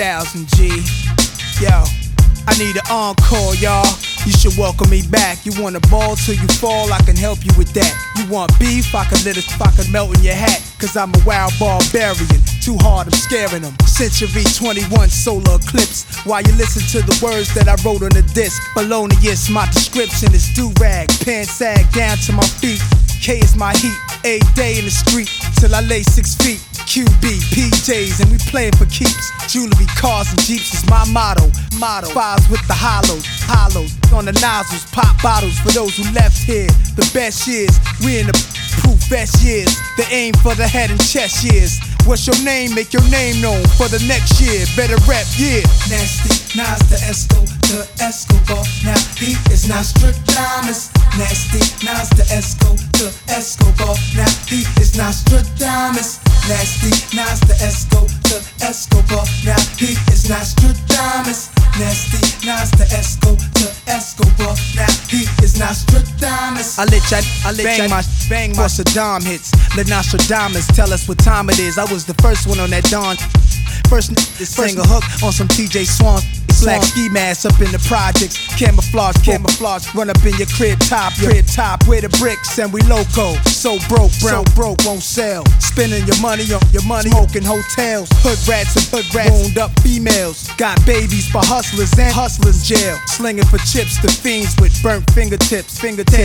3000 G. Yo, I need an encore, y'all. You should welcome me back. You want a ball till you fall, I can help you with that. You want beef, I can melt in your hat. Cause I'm a wild barbarian. Too hard, I'm scaring them. Century 21 solar eclipse. While you listen to the words that I wrote on the disc. Felonious, my description is do-rag. Pants sag down to my feet. K is my heat. A day in the street till I lay 6 feet. QB, PJs, and we playin' for keeps. Jewelry, cars, and jeeps is my motto. Fives with the hollows on the nozzles. Pop bottles for those who left here. The best years, we in the proof best years. The aim for the head and chest years. What's your name? Make your name known for the next year. Better rap, yeah. Nasty, Nas the Esco, the Escobar. Now he is Nostradamus. Nasty, Nas the Esco, the Escobar. Now he is Nostradamus. Nasty, Nas the Esco, the Escobar. Now he is Nostradamus. Nasty, Nas the Esco, the Escobar. Now he is Nostradamus. I let ya bang my Saddam hits. Let Nostradamus tell us what time it is. I was the first one on that dawn. First to sing a hook on some TJ Swan. Black ski mask up in the projects. Camouflage. Run up in your crib top. Wear the bricks and we loco. So broke, won't sell. Spending your money on smoking hotels. Hood rats, wound up females. Got babies for hustlers and hustlers jail. Slinging for chips, the fiends with burnt fingertips.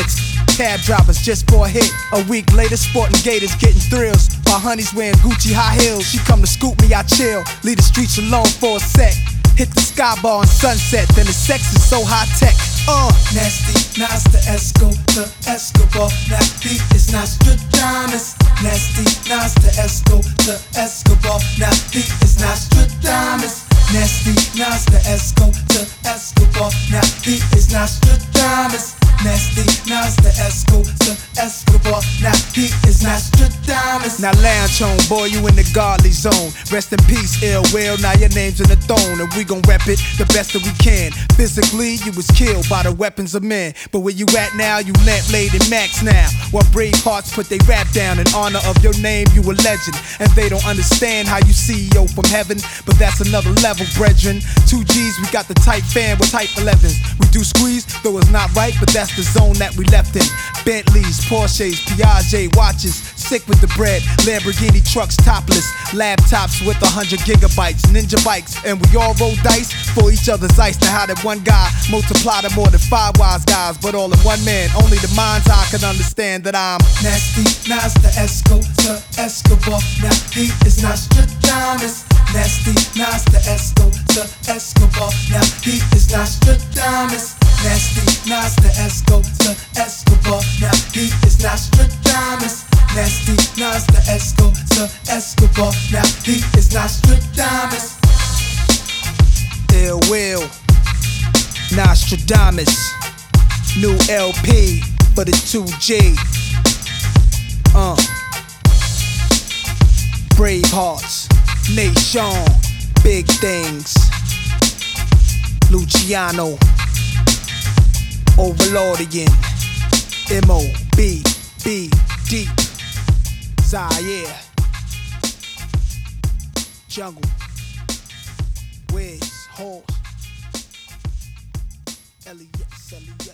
Cab drivers just for a hit. A week later, sporting gators getting thrills. My honey's wearing Gucci high heels. She come to scoop me, I chill. Leave the streets alone for a sec. Hit the sky bar on sunset, then the sex is so high tech. Nasty, Nas the Esco, the Escobar. Now he is Nostradamus. Nasty, Nas the Esco, the Escobar. Now he is Nostradamus. Nasty, Nas the Esco, the Escobar. Now he is Nostradamus. Nasty, Nas the Esco, the Escobar. Now he is Nostradamus. Now lounge home, boy, you in the godly zone. Rest in peace, ill will. Now your name's in the throne, and we gon' rep it the best that we can. Physically, you was killed by the weapons of men, but where you at now? You lamp laid in max now. While brave hearts put they rap down in honor of your name, you a legend. And they don't understand how you CEO from heaven, but that's another level, brethren. 2 G's, we got the tight fan with type 11s. We do squeeze, though it's not right, but that's the zone that we left in. Bentleys, Porsches, Piaget watches, sick with the bread. Lamborghini trucks topless, laptops with 100 gigabytes, ninja bikes, and we all roll dice for each other's ice. Now how did one guy multiply to more than 5 wise guys, but all in one man? Only the mind's eye can understand that I'm Nasty, Nas the Esco, the Escobar. Now he is Nostradamus. Nasty, Nas the Esco, the Escobar. Now he is Nostradamus. Nasty, Nas the Esco, the Escobar. Now he is Nostradamus. Nasty, Nas the Esco, the Escobar. Now he is Nostradamus. Ill will, Nostradamus. New LP for the 2G. Brave hearts, Nation, big things. Luciano, Overlordian, M.O.B.B. Deep, Zaire, Jungle, Wiz, Horse, Elliot.